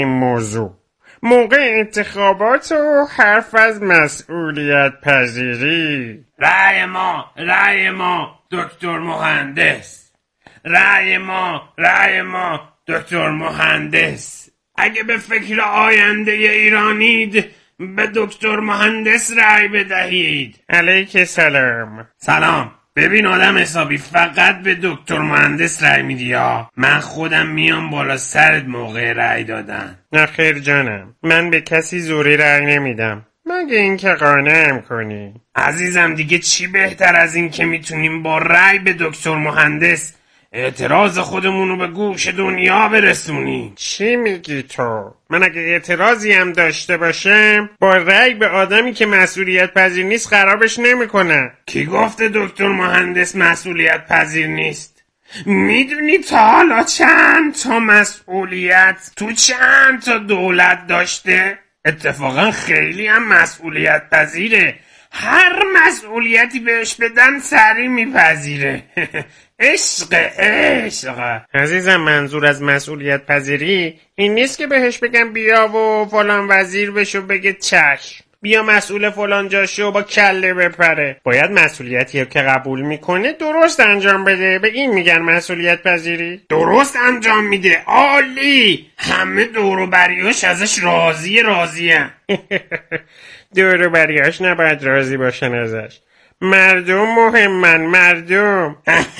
این موضوع. موقع انتخابات و حرف از مسئولیت پذیری. رأی ما دکتر مهندس. رأی ما دکتر مهندس. اگه به فکر آینده ایرانید به دکتر مهندس رأی بدهید. علیک سلام. سلام. ببین آدم حسابی فقط به دکتر مهندس رأی میدی ها؟ من خودم میام بالا سرت موقع رأی دادن. نخیر جانم، من به کسی زوری رأی نمیدم مگه اینکه قانعم کنی. عزیزم دیگه چی بهتر از این که میتونیم با رأی به دکتر مهندس اعتراض خودمون رو به گوش دنیا برسونی. چی میگی تو؟ من اگه اعتراضی هم داشته باشم با رأی به آدمی که مسئولیت پذیر نیست خرابش نمیکنه. کی گفته دکتر مهندس مسئولیت پذیر نیست؟ میدونی تا حالا چند تا مسئولیت تو چند تا دولت داشته؟ اتفاقا خیلی هم مسئولیت پذیره. هر مسئولیتی بهش بدن سریع میپذیره. عشق. عزیزم منظور از مسئولیت پذیری این نیست که بهش بگم بیا و فلان وزیر بشو بگه چشم، بیا مسئول فلان جا شو با کله بپره. باید مسئولیتی که قبول میکنه درست انجام بده. به این میگن مسئولیت پذیری. درست انجام میده. عالی. همه دوروبریاش ازش راضیه. دوروبریاش نباید راضی باشن ازش. مردم مهمن. مردم.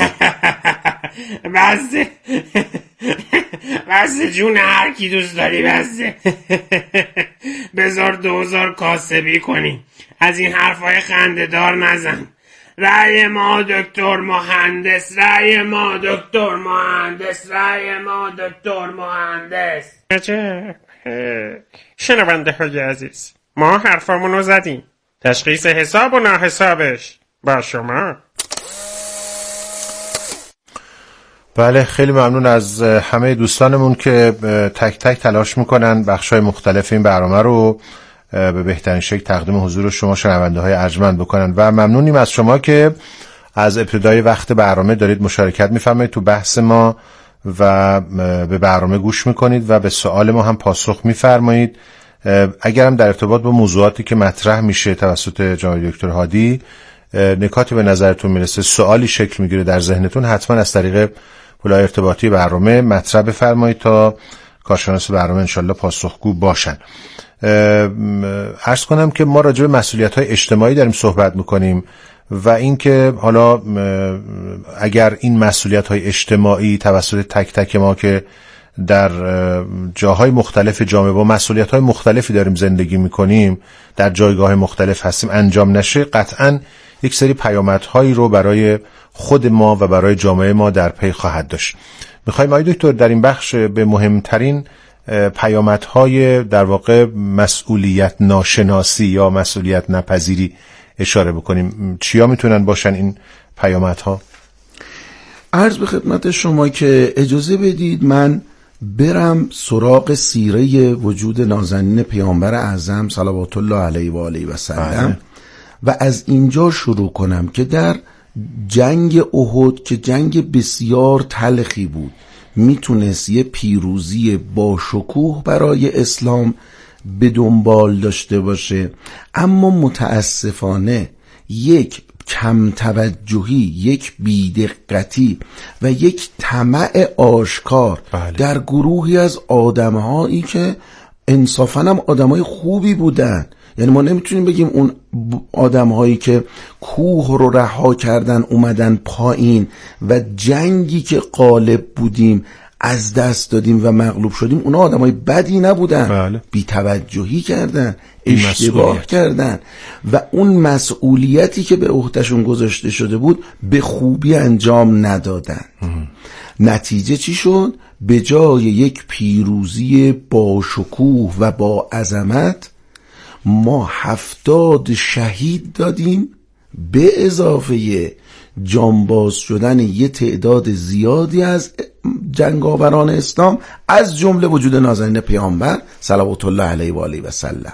بسه جون هر کی دوست داری بسه. بذار 2000 کاسبی کنی. از این حرفای خنده‌دار نزن. رأی ما دکتر مهندس. رأی ما دکتر مهندس. رأی ما دکتر مهندس. عجب. شنونده های عزیز، ما حرفامونو زدیم. تشخیص حساب و ناحسابش با شما. بله، خیلی ممنون از همه دوستانمون که تک تک تلاش میکنن بخشای مختلف این برنامه رو به بهترین شکل تقدیم حضور شما شنونده های ارجمند بکنن و ممنونیم از شما که از ابتدای وقت برنامه دارید مشارکت میفرمایید تو بحث ما و به برنامه گوش میکنید و به سوال ما هم پاسخ میفرمایید. اگرم در ارتباط با موضوعاتی که مطرح میشه توسط جناب دکتر هادی نکاتی به نظرتون میرسه، سوالی شکل میگیره در ذهنتون، حتما از طریق پلای ارتباطی برنامه مطرح بفرمایید تا کارشناس برنامه انشالله پاسخگو باشن. عرض کنم که ما راجع به مسئولیت‌های اجتماعی داریم صحبت میکنیم و اینکه حالا اگر این مسئولیت‌های اجتماعی توسط تک تک ما که در جاهای مختلف جامعه با مسئولیت‌های مختلفی داریم زندگی میکنیم، در جایگاه مختلف هستیم، انجام نشه، قطعاً یک سری پیامدهایی رو برای خود ما و برای جامعه ما در پی خواهد داشت. میخوایم آقای دکتر در این بخش به مهمترین پیامدهای در واقع مسئولیت ناشناسی یا مسئولیت نپذیری اشاره بکنیم. چیا میتونن باشن این پیامدها؟ عرض به خدمت شما که اجازه بدید من برم سراغ سیره وجود نازنین پیامبر اعظم صلوات الله علیه و آله و سلم و از اینجا شروع کنم که در جنگ احد که جنگ بسیار تلخی بود میتونست یه پیروزی با شکوه برای اسلام به دنبال داشته باشه، اما متاسفانه یک کم توجهی، یک بیدقتی و یک طمع آشکار در گروهی از آدمهایی که انصافاً هم آدمهای خوبی بودن، یعنی ما نمیتونیم بگیم اون آدمهایی که کوه رو رها کردن اومدن پایین و جنگی که غالب بودیم از دست دادیم و مغلوب شدیم اونا آدمای بدی نبودن. بی توجهی کردن، اشتباه کردن و اون مسئولیتی که به عهدهشون گذاشته شده بود به خوبی انجام ندادن. نتیجه چی شد؟ به جای یک پیروزی با شکوه و با عظمت ما 70 شهید دادیم به اضافه جانباز شدن یه تعداد زیادی از جنگاوران اسلام از جمله وجود نازنین پیامبر صلوات الله علیه و آله و سلم.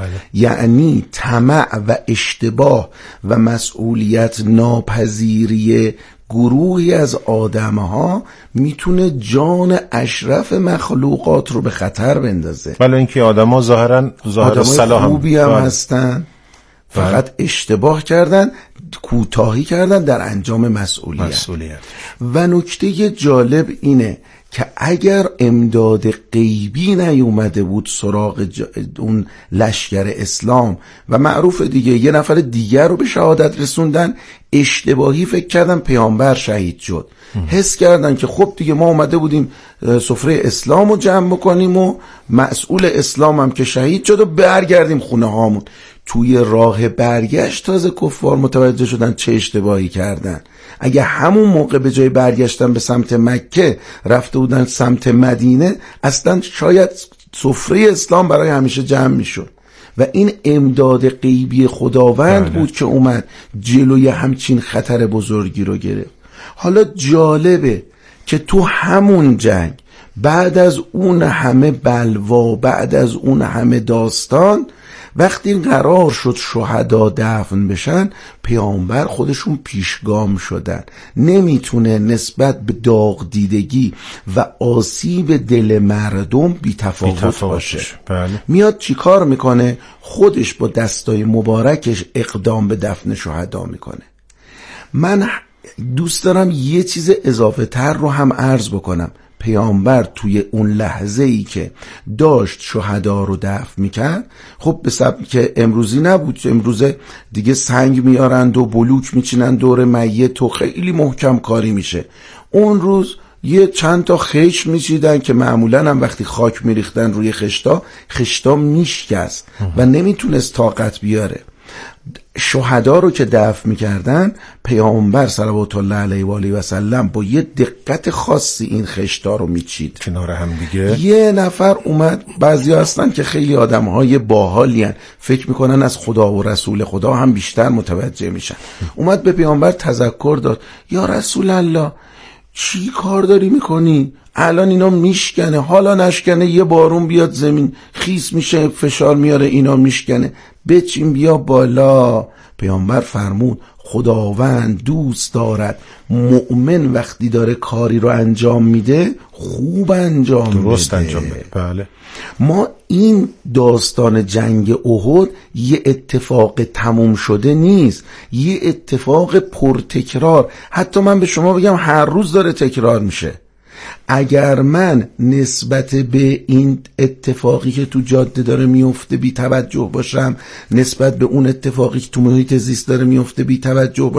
یعنی طمع و اشتباه و مسئولیت ناپذیری گروهی از آدم‌ها میتونه جان اشرف مخلوقات رو به خطر بندازه. ولی اینکه آدم‌ها ظاهر صلاح خوبی هم هستن، فقط اشتباه کردن، کوتاهی کردن در انجام مسئولیت. و نکته جالب اینه که اگر امداد غیبی نیومده بود سراغ اون لشکر اسلام و معروف دیگه یه نفر دیگر رو به شهادت رسوندن، اشتباهی فکر کردن پیامبر شهید شد، حس کردن که خب دیگه ما اومده بودیم سفره اسلام رو جمع بکنیم و مسئول اسلام هم که شهید شد و برگردیم خونه هامون. توی راه برگشت تازه کفار متوجه شدن چه اشتباهی کردن. اگه همون موقع به جای برگشتن به سمت مکه رفته بودن سمت مدینه، اصلا شاید سفره اسلام برای همیشه جمع میشد. و این امداد غیبی خداوند بود که اومد جلوی همچین خطر بزرگی رو گرفت. حالا جالبه که تو همون جنگ بعد از اون همه بلوا، بعد از اون همه داستان، وقتی قرار شد شهدا دفن بشن، پیامبر خودشون پیشگام شدن. نمیتونه نسبت به داغ دیدگی و آسیب دل مردم بی تفاوت باشه. میاد چی کار میکنه؟ خودش با دستای مبارکش اقدام به دفن شهدا میکنه. من دوست دارم یه چیز اضافه تر رو هم عرض بکنم. پیامبر توی اون لحظه ای که داشت شهدا رو دفن میکرد، خب به سبب که امروزی نبود، امروزه دیگه سنگ میارند و بلوک میچینن دور میت و خیلی محکم کاری میشه. اون روز یه چند تا خش میچیدن که معمولا هم وقتی خاک میریختن روی خشتا میشکست و نمیتونست طاقت بیاره. شهدا رو که دفن میکردن، پیامبر صلوات الله علیه و آله و سلم با یه دقت خاصی این خشتا رو میچید کنار هم دیگه. یه نفر اومد، بعضی هستن که خیلی آدمهای باحالی هن، فکر میکنن از خدا و رسول خدا هم بیشتر متوجه میشن، اومد به پیامبر تذکر داد: یا رسول الله چی کار داری میکنی؟ الان اینا میشکنه، حالا نشکنه یه بارون بیاد زمین خیس میشه، فشار میاره اینا میشکنه، بچین بیا بالا. پیامبر فرمود: خداوند دوست دارد مؤمن وقتی داره کاری رو انجام میده خوب درست انجام بده. بله. ما این داستان جنگ احد یه اتفاق تموم شده نیست، یه اتفاق پرتکرار، حتی من به شما بگم هر روز داره تکرار میشه. اگر من نسبت به این اتفاقی که تو جاده داره میفته بی توجه باشم، نسبت به اون اتفاقی که تو محیط زیست داره میفته بی توجه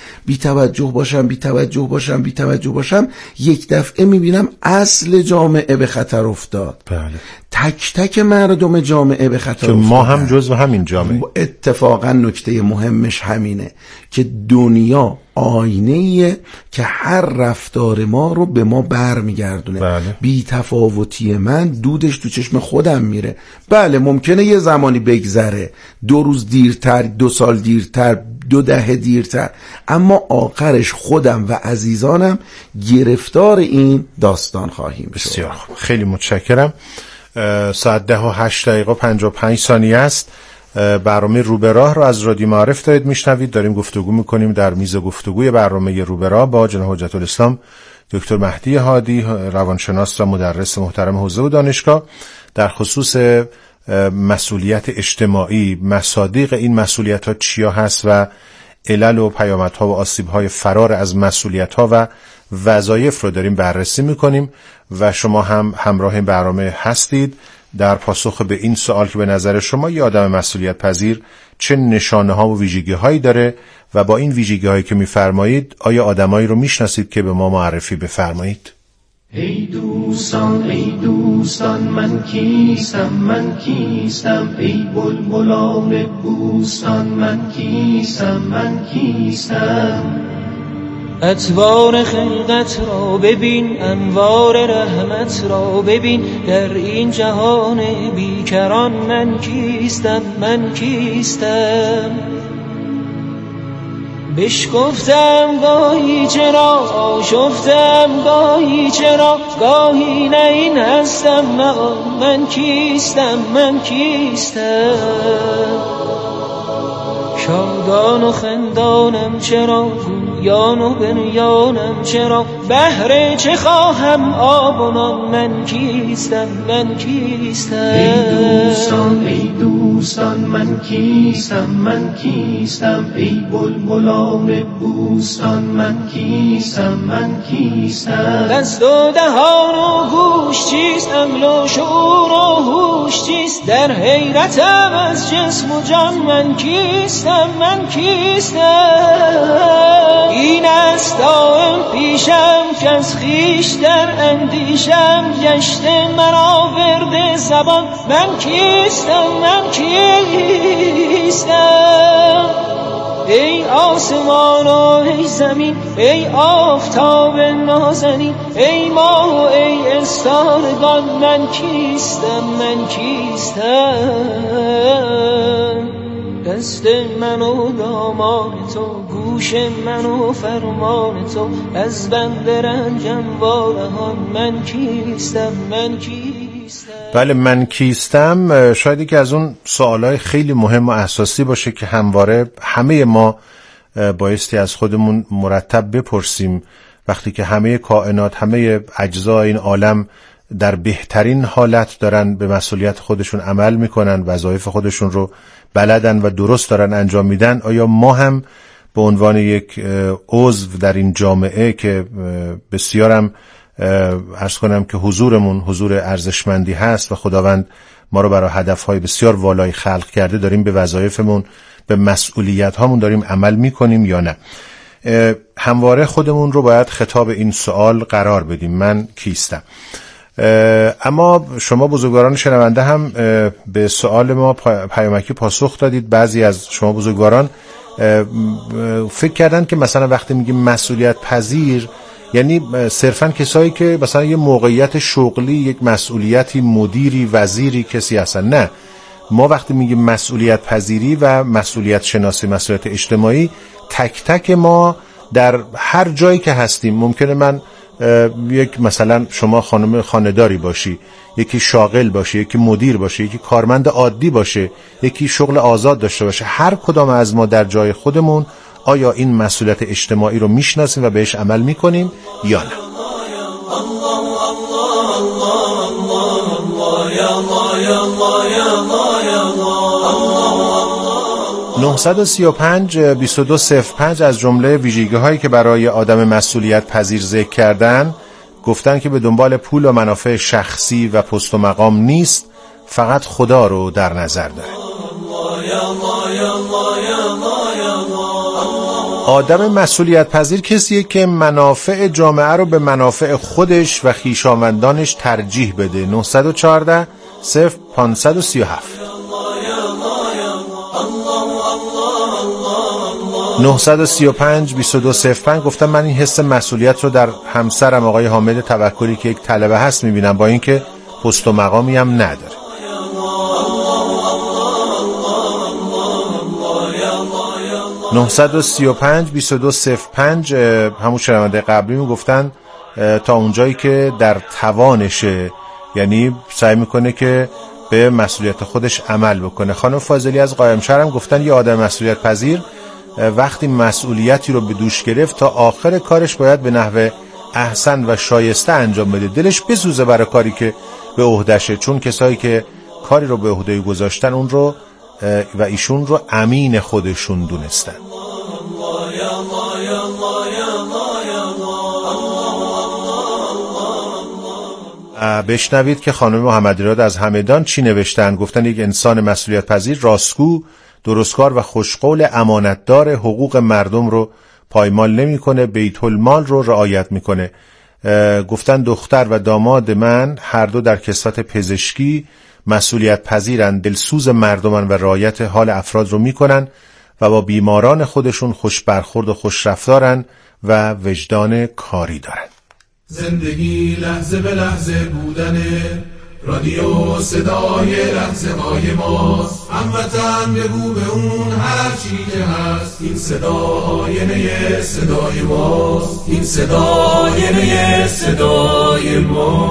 باشم، یک دفعه میبینم اصل جامعه به خطر افتاد. بله. تک تک مردم جامعه به خطر افتاد. ما هم جزو همین جامعه. اتفاقا نکته مهمش همینه که دنیا آینه‌ایه که هر رفتار ما رو به ما برمیگردونه. بله. بی تفاوتی من دودش تو چشم خودم میره. بله ممکنه یه زمانی بگذره، 2 روز دیرتر، 2 سال دیرتر، 2 دهه دیرتر، اما آخرش خودم و عزیزانم گرفتار این داستان خواهیم شد. بسیار خوب. خیلی متشکرم. ساعت 10:08:55 است. برنامه رو به راه رو از رادیو معارف دارید میشنوید. داریم گفتگو میکنیم در میز گفتگوی برنامه رو به راه با جناب حجت الاسلام دکتر مهدی هادی، روانشناس و مدرس محترم حوزه و دانشگاه، در خصوص مسئولیت اجتماعی، مصادیق این مسئولیت ها چیا هست و علل و پیامدها و آسیب‌های فرار از مسئولیت‌ها و وظایف رو داریم بررسی میکنیم و شما هم همراه این برنامه هستید در پاسخ به این سوال که به نظر شما یه آدم مسئولیت پذیر چه نشانه ها و ویژگی هایی داره و با این ویژگی هایی که میفرمایید آیا آدمایی رو میشناسید که به ما معرفی بفرمایید؟ ای دوستان من کیستم ای بلبلان بوستان من کیستم اطوار خلقت را ببین، انوار رحمت را ببین، در این جهان بیکران من کیستم بشکفتم گاهی چرا، آشفتم گاهی چرا، گاهی نه این هستم نه من کیستم شادان و خندانم چرا، اوریان و بریانم چرا بهر چه خواهم آب و نان من کیستم من کیستم ای دوستان من کیستم من کیستم ای بلبلان بوستان من کیستم من کیستم دست و دهان و گوش چیست عقل و شعور و هوش چیست در حیرتم از جسم و جان من کیستم من کیستم این است دائم پیشم که از خویش در اندیشم گشته مرا ورد زبان من کیستم من کیستم ای آسمان و ای زمین ای آفتاب نازنین ای ماه و ای استارگان من کیستم من کیستم دست من و دامان تو گوش من و فرمان تو از بند رنجم وارهان من کیستم من کیستم بله من کیستم شاید یکی از اون سوالای خیلی مهم و اساسی باشه که همواره همه ما بایستی از خودمون مرتب بپرسیم وقتی که همه کائنات همه اجزای این عالم در بهترین حالت دارن به مسئولیت خودشون عمل میکنن وظایف خودشون رو بلدن و درست دارن انجام میدن آیا ما هم به عنوان یک عضو در این جامعه که بسیارم عرض کنم که حضورمون حضور ارزشمندی هست و خداوند ما رو برای هدفهای بسیار والایی خلق کرده داریم به وظایفمون به مسئولیت هامون داریم عمل میکنیم یا نه همواره خودمون رو باید خطاب این سوال قرار بدیم من کیستم اما شما بزرگواران شنونده هم به سوال ما پیامکی پاسخ دادید بعضی از شما بزرگواران فکر کردن که مثلا وقتی میگیم مسئولیت پذیر یعنی صرفاً کسایی که مثلا یه موقعیت شغلی یک مسئولیتی مدیری وزیری کسی هستن نه ما وقتی میگیم مسئولیت پذیری و مسئولیت شناسی مسئولیت اجتماعی تک تک ما در هر جایی که هستیم ممکنه من یک مثلا شما خانم خانه‌داری باشی یکی شاغل باشه یکی مدیر باشه یکی کارمند عادی باشه یکی شغل آزاد داشته باشه هر کدام از ما در جای خودمون آیا این مسئولیت اجتماعی رو میشناسیم و بهش عمل میکنیم یا نه 935-2205 از جمله ویژگی هایی که برای آدم مسئولیت پذیر ذکر کردن گفتن که به دنبال پول و منافع شخصی و پست و مقام نیست فقط خدا رو در نظر داره آدم مسئولیت پذیر کسیه که منافع جامعه رو به منافع خودش و خویشاوندانش ترجیح بده 914 0537 935-2205 گفتم من این حس مسئولیت رو در همسرم آقای حامد توکلی که یک طلبه هست میبینم با اینکه پست و مقامی هم نداره 935-2205 همون شنونده قبلی میگفتن تا اونجایی که در توانشه یعنی سعی میکنه که به مسئولیت خودش عمل بکنه خانم فاضلی از قائمشهر هم گفتن یه آدم مسئولیت پذیر وقتی مسئولیتی رو به دوش گرفت تا آخر کارش باید به نحو احسن و شایسته انجام بده دلش بسوزه برای کاری که به عهدهشه چون کسایی که کاری رو به عهده گذاشتن اون رو و ایشون رو امین خودشون دونستن بشنوید که خانم محمدیراد از همدان چی نوشتن گفتن یک انسان مسئولیت پذیر راستگو درستکار و خوشقول امانتدار حقوق مردم رو پایمال نمیکنه بیت المال رو رعایت میکنه گفتن دختر و داماد من هر دو در کسوت پزشکی مسئولیت پذیرن دلسوز مردمن و رعایت حال افراد رو میکنن و با بیماران خودشون خوش برخورد و خوش رفتارن و وجدان کاری دارن زندگی لحظه به لحظه بودنه رادیو صدای لحظه های ماست هموطن بگو به اون هر چی که هست این صدا آینه صدای ماست این صدا آینه صدای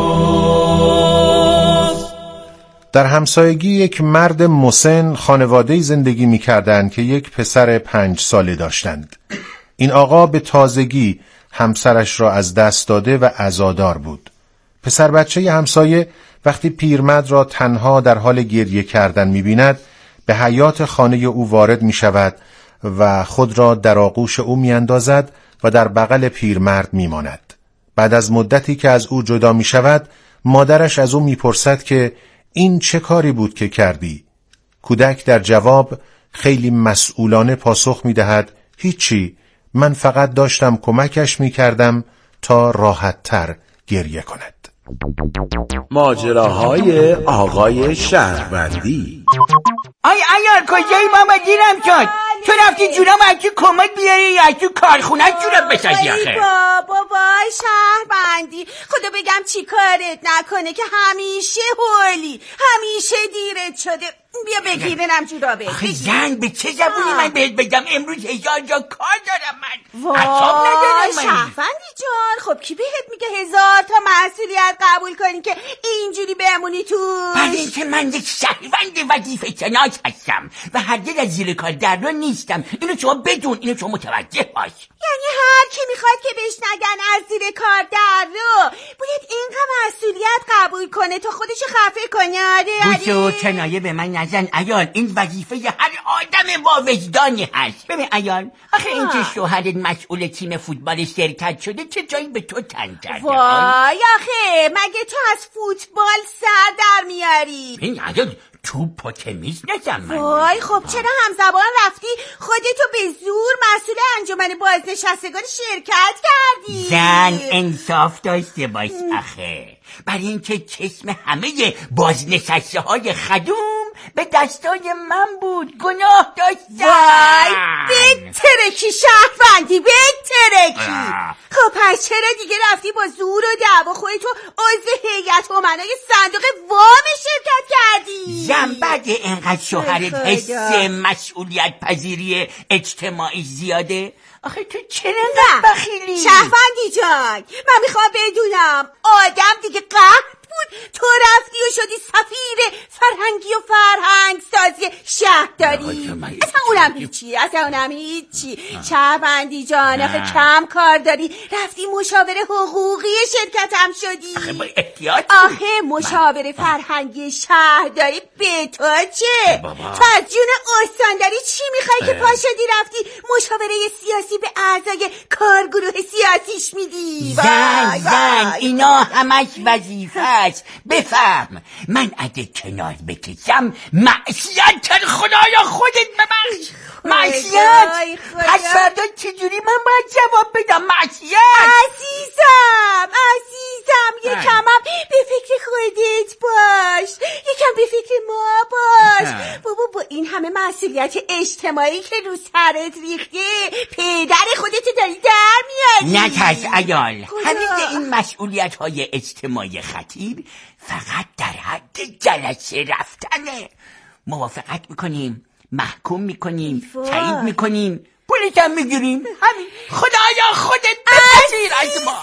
ماست در همسایگی یک مرد مسن خانواده‌ای زندگی می‌کردند که یک پسر 5 ساله داشتند این آقا به تازگی همسرش را از دست داده و عزادار بود. پسر بچه همسایه وقتی پیرمرد را تنها در حال گریه کردن می‌بیند، به حیاط خانه او وارد می‌شود و خود را در آغوش او می‌اندازد و در بغل پیرمرد می‌ماند. بعد از مدتی که از او جدا می‌شود، مادرش از او می‌پرسد که این چه کاری بود که کردی؟ کودک در جواب خیلی مسئولانه پاسخ می‌دهد هیچی، من فقط داشتم کمکش می‌کردم تا راحت‌تر گریه کند. ماجراهای آقای شهروندی. آی عیار کجایی ماما دیرم شد؟ تو رفتی جورم از تو کمد بیاری یا از تو کارخونه جورم بسازی آخه؟ ای بابا وای شهروندی، خدا بگم چی کارت نکنه که همیشه هولی، همیشه دیرت شده. بیا بگیرنم جورابه. آخه زن به چه زبونی من بهت بگم؟ امروز 1000 جا کار دارم من. وای شهروندی جان، خب کی بهت میگه 1000 تا مسئولیت قبول کنی که اینجوری بمونی تو؟ برای اینکه من یک شهروند وظیفه شناس هستم و هرگز از زیر کار در رو نیستم. اینو شما بدون، اینو شما متوجه باش. یعنی هر کی میخواد که بهش نگن از زیر کار در رو باید اینقدر مسئولیت قبول کنه تا خودش خفه کنه؟ آره گوشو کنایه به من نزن عیال، این وظیفه هر آدم با وجدانی هست. ببین عیال، آخه این که شوهرت مسئول تیم فوتبال شرکت شده چه جایی به تو تن کرده؟ وای آخه مگه تو از فوتبال سر در میاری؟ این عیال توپ و تمیز نزن من. وای خب چرا همزبان رفتی خودتو به زور مسئول انجمن بازنشستگان شرکت کردی؟ زن انصاف داشته باش آخه، برای اینکه چشم همه بازنشسته های خدوم به دستای من بود، گناه داشتم. وای بترکی شهروندی، بترکی. خب پس چرا دیگه رفتی با زور و دعوا خودتو عضو هیئت امنای صندوق وام شرکت کردی؟ زن بعد اینقدر شوهرت حس مسئولیت پذیری اجتماعی زیاده؟ آخه تو چرا بخیلی؟ شهروندی جان من میخوام بدونم آدم دیگه قهر بود تو رفتی و شدی سفیر فرهنگی و فرهنگ سازی شهرداری؟ اصلا اونم هیچی. شهروندی جان آخه کم کار داری، رفتی مشاور حقوقی شرکت هم شدی. آخه با احتیاط آخه مشاور فرهنگی شهرداری به تو چه؟ تو از جون استانداری چی میخوای که پا شدی رفتی مشاوره سیاسی به اعضای کارگروه سیاسیش میدی؟ زن اینا همش وظیفه است. بفهم من اگه کنار بکشم معصیت خدایا خودت ببخش. معصیت پس فردا چجوری من باید جواب بدم؟ معصیت عزیزم یکم هم به فکر خودت باش، یکم به فکر ما باش. بابا با این همه مسئولیت اجتماعی که رو سرت ریخته پدر خودت داری در میاری. نترس عیال، همه این مسئولیت های اجتماعی خطیر فقط در حد جلسه رفتنه. موافقت میکنیم، محکوم میکنیم، تایید میکنیم، پولش هم میگیریم. همین. خدایا خودت بپذیر از ما.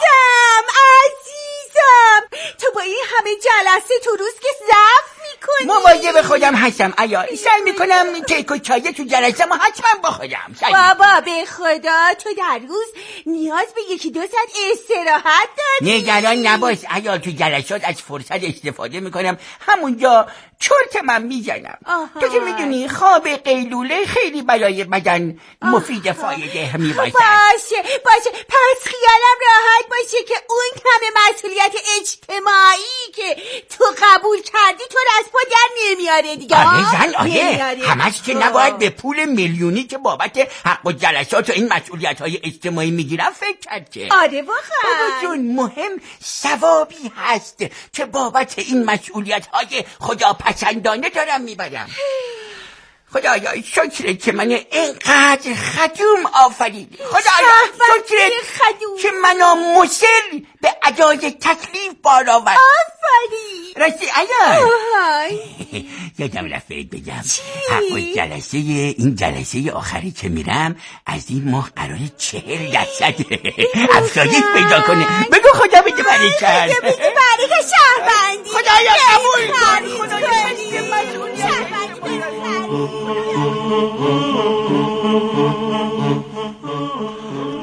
عزیزم تو با این همه جلسه تو روز که ضعف میکنی. مواظب خودم هستم عیال، سعی میکنم کیک و چایه تو جلسه ما حتما بخورم. بابا به خدا تو در روز نیاز به 1-2 ساعت استراحت داری. نگران نباش عیال، تو جلسات از فرصت استفاده میکنم همونجا چرت من میزنم. تو که میدونی خواب قیلوله خیلی برای بدن مفید فایده میباشد. باشه پس خیالم راحت باشه که اون همه مسئولیت اجتماعی که تو قبول کردی تو رو از پا در نمیاره دیگه. آره همش که نباید به پول میلیونی که بابت حق و جلسات و این مسئولیت های اجتماعی میگیرم فکر کرد که. آره واقعا بابا جون مهم ثوابی هست که بابت این مسئولیت های خداپسندانه دارم میبرم. خدایا شکرت که من اینقدر خدوم آفریدی. خدایا شکرت که منو مصر به ادای تکلیف بار آورد. آفرین راستی عیال یادم رفت بگم حق و جلسه این جلسه آخری که میرم از این ماه قرار 40% افزایش پیدا کنه. بگو خدا بده برکت. خدا بده برکت شهروندی. خدایا قبول کن. خدایا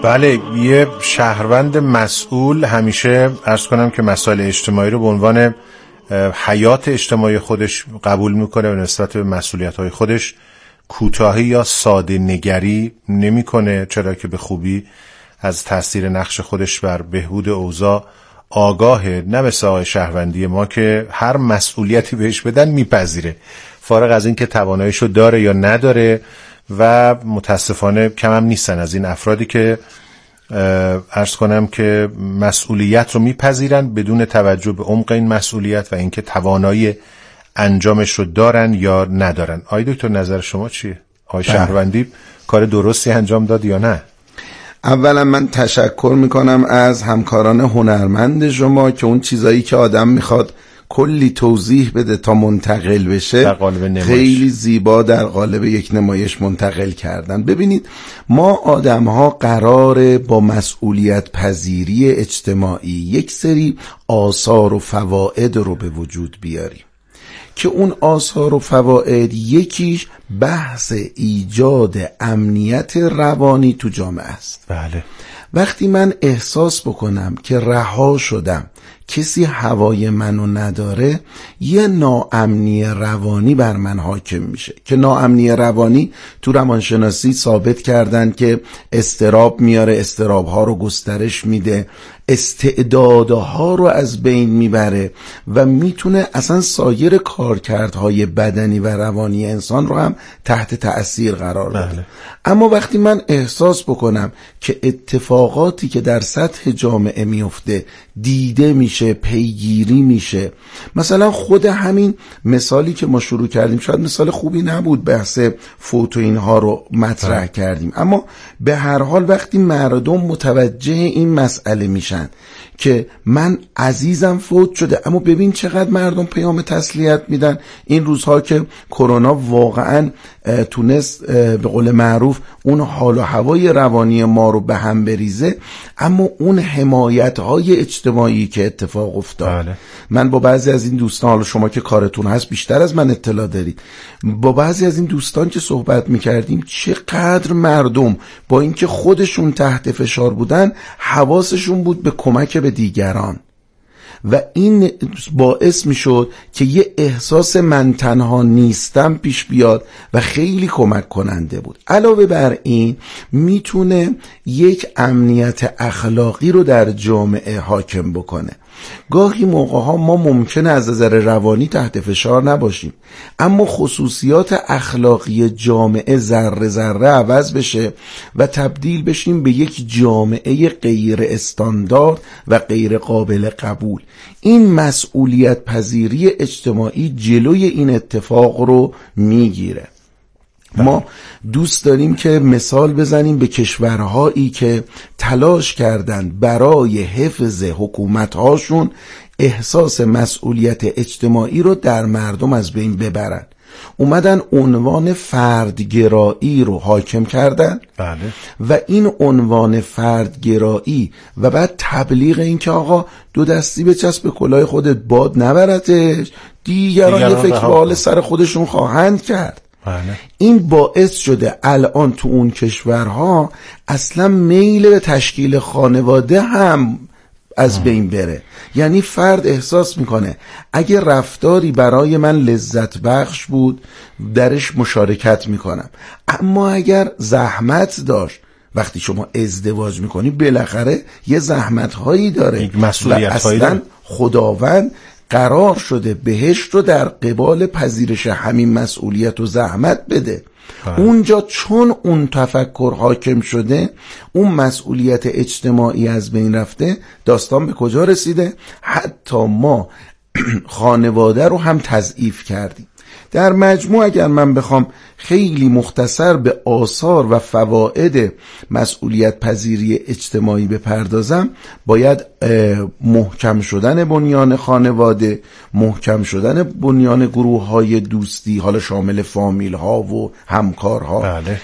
بله، یه شهروند مسئول همیشه عرض کنم که مسائل اجتماعی رو به عنوان حیات اجتماعی خودش قبول میکنه و نسبت به مسئولیت‌های خودش کوتاهی یا ساده نگری نمیکنه، چرا که به خوبی از تاثیر نقش خودش بر بهبود اوضاع آگاهه. نه مثل آقای شهروندی ما که هر مسئولیتی بهش بدن میپذیره، فارغ از این که تواناییشو داره یا نداره. و متاسفانه کم هم نیستن از این افرادی که عرض کنم که مسئولیت رو میپذیرن بدون توجه به عمق این مسئولیت و اینکه توانایی انجامش رو دارن یا ندارن. آقای دکتر نظر شما چیه؟ آقای شهروندی کار درستی انجام داد یا نه؟ اولا من تشکر میکنم از همکاران هنرمند شما که اون چیزایی که آدم میخواد کلی توضیح بده تا منتقل بشه خیلی زیبا در قالب یک نمایش منتقل کردن. ببینید، ما آدم ها قراره با مسئولیت پذیری اجتماعی یک سری آثار و فواید رو به وجود بیاریم که اون آثار و فواید یکیش بحث ایجاد امنیت روانی تو جامعه است. بله. وقتی من احساس بکنم که رها شدم، کسی هوای منو نداره، یه ناامنی روانی بر من حاکم میشه که ناامنی روانی تو روانشناسی ثابت کردن که اضطراب میاره، اضطراب‌ها رو گسترش میده، استعدادها رو از بین میبره و میتونه اصلا سایر کارکردهای بدنی و روانی انسان رو هم تحت تأثیر قرار بده. اما وقتی من احساس بکنم که اتفاقاتی که در سطح جامعه میفته دیده میشه، پیگیری میشه، مثلا خود همین مثالی که ما شروع کردیم شاید مثال خوبی نبود، بحث فوت و اینها رو مطرح کردیم، اما به هر حال وقتی مردم متوجه این مسئله میشن که من عزیزم فوت شده، اما ببین چقدر مردم پیام تسلیت میدن. این روزها که کرونا واقعا تونست به قول معروف اون حال و هوای روانی ما رو به هم بریزه، اما اون حمایت‌های اجتماعی که اتفاق افتاد. من با بعضی از این دوستان، حالا شما که کارتون هست بیشتر از من اطلاع دارید، با بعضی از این دوستان که صحبت میکردیم چقدر مردم با اینکه خودشون تحت فشار بودن حواسشون بود به کمک به دیگران و این باعث میشد که یه احساس من تنها نیستم پیش بیاد و خیلی کمک کننده بود. علاوه بر این میتونه یک امنیت اخلاقی رو در جامعه حاکم بکنه. گاهی موقعها ما ممکنه از نظر روانی تحت فشار نباشیم، اما خصوصیات اخلاقی جامعه ذره ذره عوض بشه و تبدیل بشیم به یک جامعه غیر استاندارد و غیر قابل قبول. این مسئولیت پذیری اجتماعی جلوی این اتفاق رو میگیره. ما دوست داریم که مثال بزنیم به کشورهایی که تلاش کردند برای حفظ حکومت‌هاشون احساس مسئولیت اجتماعی رو در مردم از بین ببرن. اومدن عنوان فردگرایی رو حاکم کردن. بله. و این عنوان فردگرایی و بعد تبلیغ این که آقا دو دستی به چسب کلاه خودت باد نبرتش، دیگران یه فکر به حال سر خودشون خواهند کرد. بله. این باعث شده الان تو اون کشورها اصلا میل به تشکیل خانواده هم از بین بره. یعنی فرد احساس میکنه اگه رفتاری برای من لذت بخش بود درش مشارکت میکنم، اما اگر زحمت داشت، وقتی شما ازدواج میکنی بالاخره یه زحمت هایی داره یک مسئولیت هایی داره. خداوند قرار شده بهشت رو در قبال پذیرش همین مسئولیت و زحمت بده. اونجا چون اون تفکر حاکم شده، اون مسئولیت اجتماعی از بین رفته، داستان به کجا رسیده؟ حتی ما خانواده رو هم تضعیف کردیم. در مجموع اگر من بخوام خیلی مختصر به آثار و فواید مسئولیت پذیری اجتماعی بپردازم، باید محکم شدن بنیان خانواده، محکم شدن بنیان گروه های دوستی، حالا شامل فامیل ها و همکارها، بله.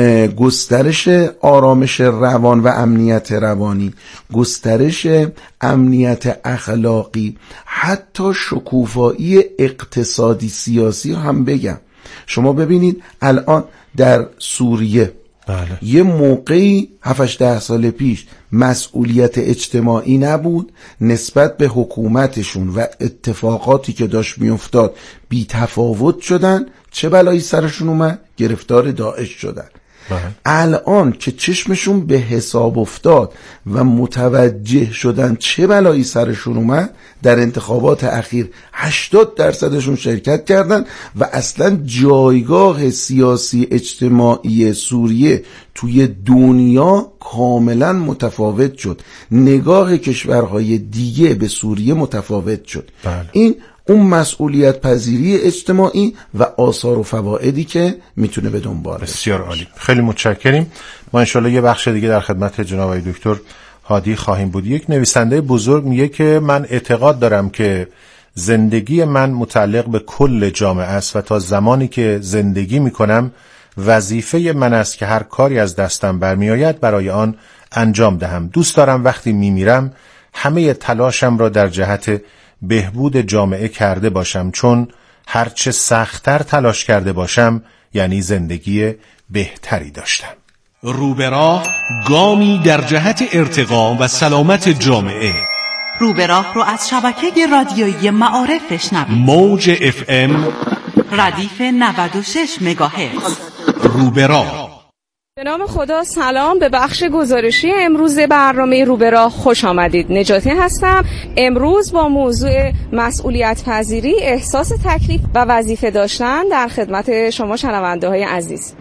گسترش آرامش روان و امنیت روانی، گسترش امنیت اخلاقی، حتی شکوفایی اقتصادی سیاسی هم بگم. شما ببینید الان در سوریه یه موقعی 7-10 سال پیش مسئولیت اجتماعی نبود، نسبت به حکومتشون و اتفاقاتی که داشت میافتاد بی تفاوت شدن. چه بلایی سرشون اومد؟ گرفتار داعش شدن. الان که چشمشون به حساب افتاد و متوجه شدن چه بلایی سرشون اومد، در انتخابات اخیر 80% شرکت کردن و اصلا جایگاه سیاسی اجتماعی سوریه توی دنیا کاملا متفاوت شد. نگاه کشورهای دیگه به سوریه متفاوت شد. این اون مسئولیت پذیری اجتماعی و آثار و فوائدی که میتونه به دنبال. بسیار عالی، خیلی متشکریم. ما انشالله یه بخش دیگه در خدمت جناب آقای دکتر هادی خواهیم بود. یک نویسنده بزرگ میگه که من اعتقاد دارم که زندگی من متعلق به کل جامعه است و تا زمانی که زندگی میکنم وظیفه من است که هر کاری از دستم برمیآید برای آن انجام دهم. دوست دارم وقتی میمیرم همه تلاشم را در جهت بهبود جامعه کرده باشم، چون هرچه سخت‌تر تلاش کرده باشم یعنی زندگی بهتری داشتم. روبراه گامی در جهت ارتقا و سلامت جامعه. روبراه رو از شبکه رادیویی معارف بشنوید. موج FM ردیف 96 مگاهرتز. روبراه. به نام خدا، سلام. به بخش گزارشی امروز برنامه روبراه خوش آمدید. نجاتی هستم. امروز با موضوع مسئولیت پذیری، احساس تکلیف و وظیفه داشتن در خدمت شما شنونده های عزیز.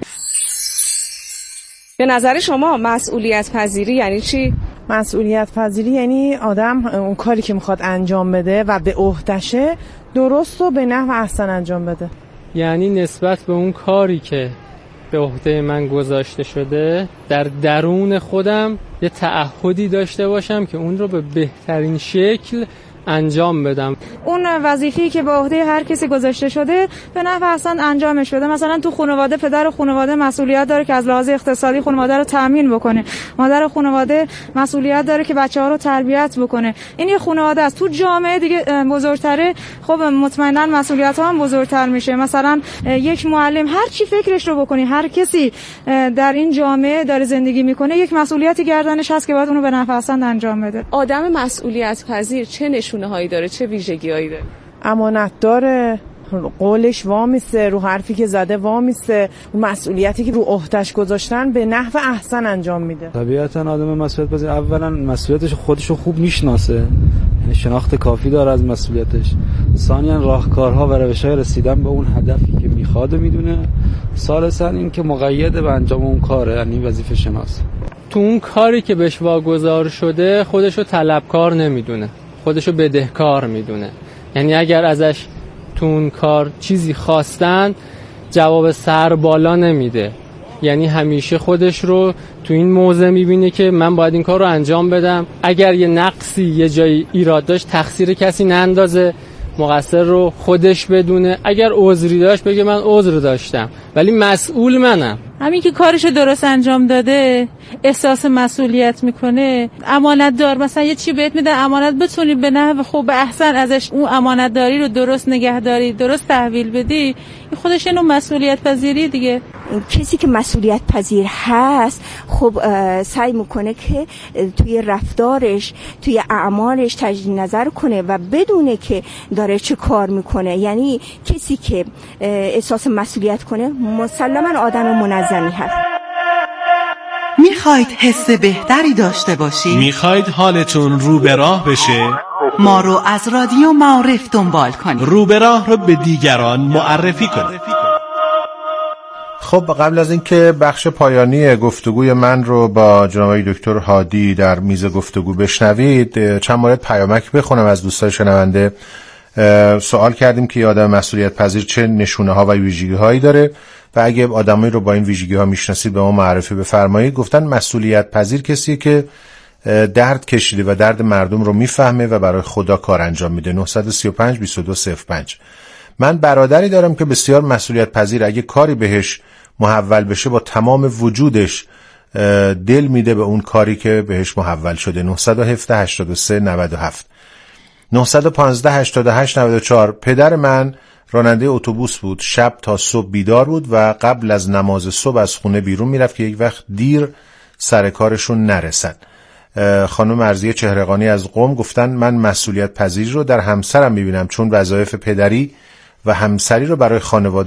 به نظر شما مسئولیت پذیری یعنی چی؟ مسئولیت پذیری یعنی آدم اون کاری که میخواد انجام بده و به عهده‌شه درست و به نحو احسن انجام بده. یعنی نسبت به اون کاری که به عهده من گذاشته شده در درون خودم یه تعهدی داشته باشم که اون رو به بهترین شکل انجام بدم. اون وظیفه‌ای که به عهده هر کسی گذاشته شده به نحو احسن انجامش بده. مثلا تو خانواده پدر خانواده مسئولیت داره که از لحاظ اقتصادی خانواده رو تامین بکنه. مادر خانواده مسئولیت داره که بچه‌ها رو تربیت بکنه. این یه خانواده است. تو جامعه دیگه بزرگتره، خب مطمئنا مسئولیت‌ها هم بزرگتر میشه. مثلا یک معلم، هر چی فکرش رو بکنی، هر کسی در این جامعه داره زندگی میکنه یک مسئولیتی گردنش هست که باید اونو به نحو احسن انجام بده. آدم مسئولیت پذیر چه نشونه هایی داره، چه ویژگی هایی داره؟ امانت داره، قولش وامیسته، رو حرفی که زده وامیسته، اون مسئولیتی که رو عهده‌اش گذاشتن به نحو احسن انجام میده. طبیعتا آدم مسئولیت پذیر اولا مسئولیتش خودشو خوب میشناسه، یعنی شناخت کافی داره از مسئولیتش. ثانیا راهکارها و روش‌های رسیدن به اون هدفی که میخواد میدونه. ثالثا این که مقید به انجام اون کاره، یعنی وظیفه شناس. تو اون کاری که بهش واگذار شده خودشو طلبکار نمیدونه، خودشو بدهکار میدونه. یعنی اگر ازش تو اون کار چیزی خواستن جواب سر بالا نمیده، یعنی همیشه خودش رو تو این موضع میبینه که من باید این کار رو انجام بدم. اگر یه نقصی یه جایی ایراد داشت تقصیر کسی نندازه، مقصر رو خودش بدونه. اگر عذری داشت بگه من عذر داشتم ولی مسئول منم. همین که کارشو درست انجام داده احساس مسئولیت میکنه. امانت دار مثلا یه چی بهت میده، امانت بتونی به نحو خوب احسن ازش اون امانت داری رو درست نگهداری، درست تحویل بدی، این خودش اینو مسئولیت پذیری دیگه. کسی که مسئولیت پذیر هست خب سعی میکنه که توی رفتارش، توی اعمالش تجدید نظر کنه و بدونه که داره چه کار میکنه. یعنی کسی که احساس مسئولیت کنه مسلما آدم منظمی هست. میخواید حس بهتری داشته باشید؟ میخواید حالتون رو به راه بشه؟ ما رو از رادیو معارف دنبال کنید. رو به راه رو به دیگران معرفی کنید. خب قبل از اینکه بخش پایانی گفتگوی من رو با جناب دکتر هادی در میز گفتگو بشنوید، چند مورد پیامک بخونم از دوستان شنونده. سوال کردیم که آدم مسئولیت پذیر چه نشونه ها و ویژگی هایی داره و اگه آدمی رو با این ویژگی ها میشناسید به ما معرفی بفرمایید. گفتن مسئولیت پذیر کسیه که درد کشیده و درد مردم رو میفهمه و برای خدا کار انجام میده. 935-2205. من برادری دارم که بسیار مسئولیت پذیر، اگه کاری بهش محول بشه با تمام وجودش دل میده به اون کاری که بهش محول شده. 917-83-97. 915-88-94. پدر من راننده اتوبوس بود. شب تا صبح بیدار بود و قبل از نماز صبح از خونه بیرون میرفت که یک وقت دیر سر کارشون نرسن. خانم مرضیه چهرهقانی از قم گفتن من مسئولیت پذیری رو در همسرم میبینم، چون وظایف پدری و همسری رو برای خانواده